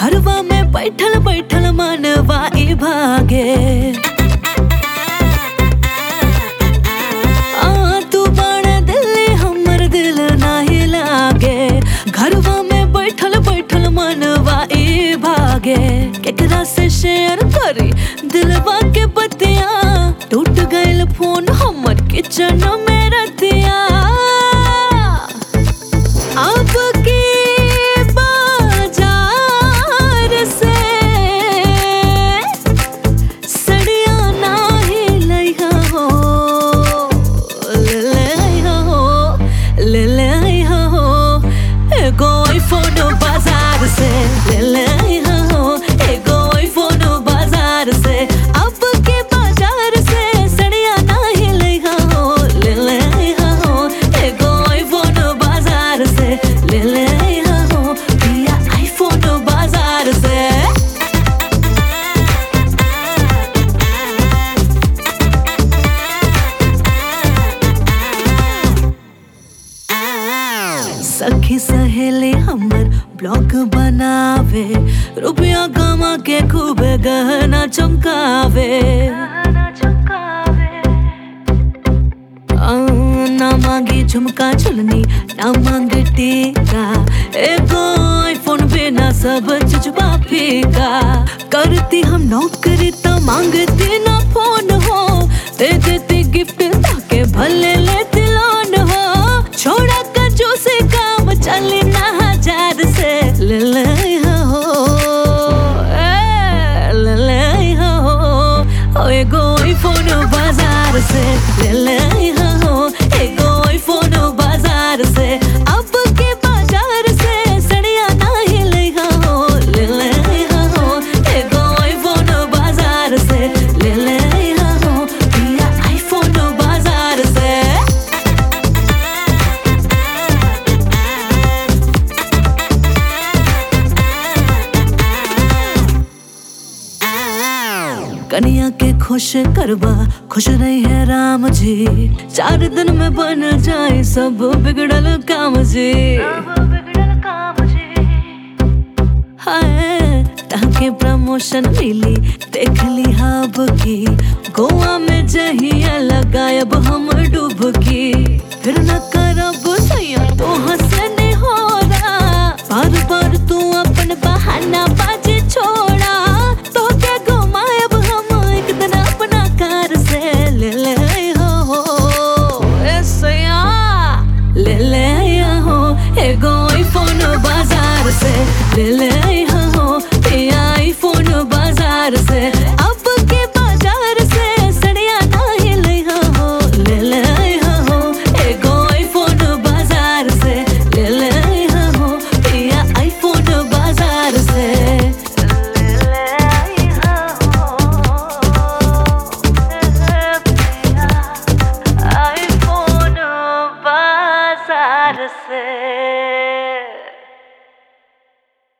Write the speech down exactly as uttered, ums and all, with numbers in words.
घरवा में बैठल बैठल मनवा ई भागे। आ तू बड़ा दिल हमर दिल नाही लागे। घरवा में बैठल बैठल मनवा ई भागे। केकरा से शेयर करी दिलवा के बतिया, टूट गइल फोन हमर किचन में रतिया। अब के बाजार से सड़िया नाही लइहा हो, ले लइहा हो, ले लइहा हो। एगो आईफोन बाजार से ले लइहा हो, एगो आईफोन बाजार से। अब के बाजार से सड़िया नाही लइहा हो, ले लइहा हो, एगो आईफोन बाजार से ले लइहा हो, पिया आईफोन बाजार से। सखी सहेली हमर ब्लॉग बनावे, रुपया कमा के खूब गहना चमकावे। ना मांगी झुमका झुलनी ना मांगे टीका, एगो आईफोन बिना सब चीजवा फीका। करती हम नौकरी तो मांगती ना फोन हो, दे देती गिफ्ट ताके भले लेती लोन हो। छोड़ा कजू से काम चली ना हजार से ले लइहा हो, ए, ले लइहा हो, एगो आईफोन बाजार से ले लइहा हो, एगो आईफोन बाजार से। अब के बाजार से सड़िया नाही लइहा हो, ले लइहा हो, एगो आईफोन बाजार से ले लइहा हो, पिया आईफोन बाजार से। कन्या के खुश करवा खुश रही है राम जी, चार दिन में बन जाए सब बिगड़ल काम जी। हाय ताके प्रमोशन मिली देख ली हब की, गोवा में जहिया लगायब हम डुबकी। फिर न करब सैया तो हंसने हो रहा, बार बार तू अपन बहाना बाजी छोड़ा। तो क्या घुमायब हम एक दिन अपना कार से ले लइहा हो, ए सैया ले लइहा हो, एगो आईफोन बाजार से ले लइहा हो, पिया आईफोन बाजार से।